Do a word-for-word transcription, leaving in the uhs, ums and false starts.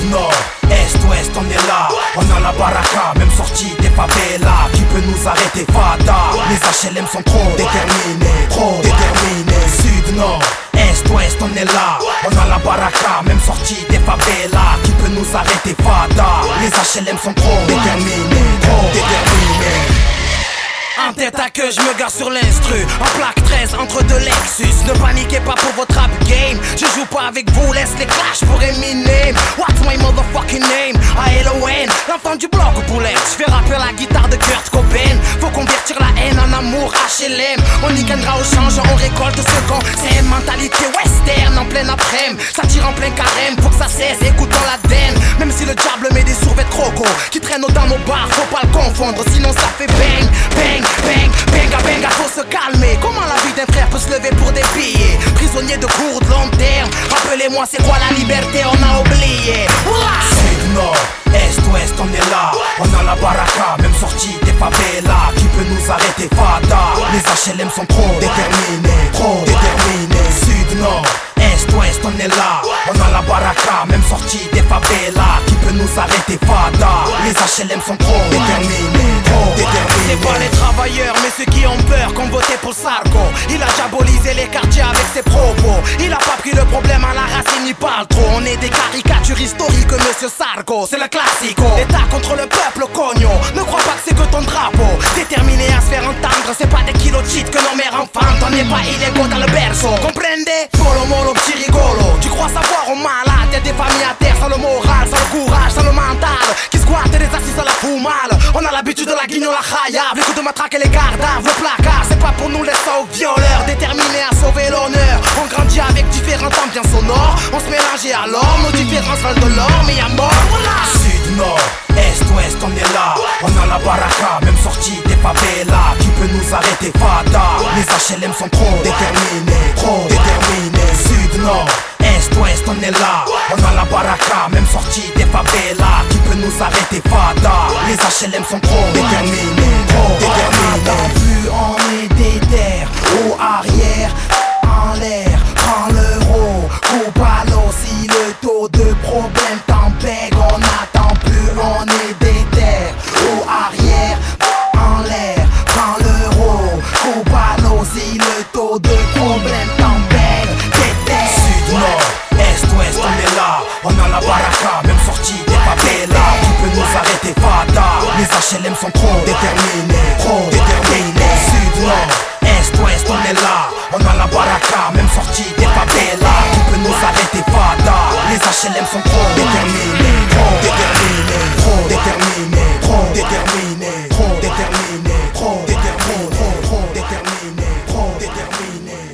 nord, est, ouest, on est là. On a la baraka, même sortie des favelas. Qui peut nous arrêter, fada? Les H L M sont trop déterminés, trop déterminés. Sud, nord, est, ouest, on est là. On a la baraka, même sortie des favelas. Qui peut nous arrêter, fada? Les H L M sont trop déterminés, trop déterminés. En tête à queue, je me gare sur l'instru. En plaque treize entre deux Lexus. Ne paniquez pas pour votre rap game. Je joue pas avec vous, laisse les clashs pour Eminem. What's my motherfucking name? A L O N, l'enfant du bloc au poulet. Je fais rapper la guitare de Kurt Cobain. Faut convertir la haine en amour H L M. On y gagnera au change, on récolte ce qu'on. C'est une mentalité western en plein après-midi. Ça tire en plein carême, faut que ça cesse, écoutons la den. Même si le diable met des survêtements croco qui traînent dans nos bars, faut pas le confondre. Sinon ça fait bang, bang. Bang, benga, benga, faut se calmer. Comment la vie d'un frère peut se lever pour des billets? Prisonnier de court, de long terme. Rappelez-moi c'est quoi la liberté, on a oublié. Sud, nord, est, ouest, on est là. On a la baraka, même sortie des favelas. Qui peut nous arrêter, fada? Les H L M sont trop déterminés, trop déterminés. Sud, nord, est, ouest, on est là. On a la baraka, même sortie des favelas. Qui peut nous arrêter, fada? Les H L M sont trop déterminés, trop déterminés. C'est pas les travailleurs, mais ceux qui ont peur, qu'on voté pour Sarko. Il a diabolisé les quartiers avec ses propos. Il a pas pris le problème à la racine, il parle trop. On est des caricatures historiques, monsieur Sarko. C'est le classico. L'État contre le peuple, cogno. Ne crois pas que c'est que ton drapeau. Déterminé à se faire entendre, c'est pas des kilos de shit que nos mères enfantent. On n'est pas illégaux dans le berceau. Comprendez? Polo molo, petit rigolo. Tu crois savoir au malade? Y'a des familles à terre sans le moral, sans le courage, sans le mental. Qui squattent des assises à la foumale. On a l'habitude de la guignon, la chaya. Les coups de matraque et les gardaves, le placard. C'est pas pour nous les sauts violeurs. Déterminés à sauver l'honneur. On grandit avec différents ambiances sonores. On se mélange et alors nos différences valent de l'or. Mais y'a mort, voilà. Sud, nord, est, ouest, on est là. On a la baraka, même sortie des favelas. Qui peut nous arrêter, fada? Les H L M sont trop déterminés, trop déterminés. Sud, nord, est, ouest, on est là. On a la baraka, même sortie des favelas. Qui peut nous arrêter, fada? Les H L M sont trop déterminés, trop déterminés. Plus on est déter, haut arrière, en l'air, prends l'euro, coupe à l'eau. Si le taux de problème t'embête, on attend plus, on est déter, haut arrière, en l'air, prends l'euro, coupe à l'eau. Si le taux de problème t'embête, déter. Sud, nord, est, ouest, on est là. On a la baraka, même sortie des favelas. Qui peut nous arrêter, fada? Les H L M sont trop déterminés, trop déterminés. Sud, nord, est, ouest, on est là. On a la baraka, même sortie des favelas. Qui peut nous arrêter, fada? Les H L M sont trop déterminés, trop déterminés, trop déterminés, trop déterminés, trop déterminés, trop déterminés, trop déterminés, trop déterminés.